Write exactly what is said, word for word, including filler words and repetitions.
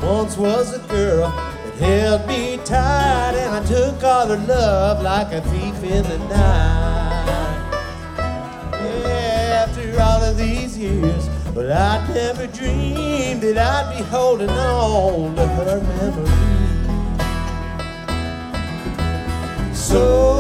once was a girl that held me tight, and I took all her love like a thief in the night. Yeah, after all of these years, but I'd never dreamed that I'd be holding on to her memory. So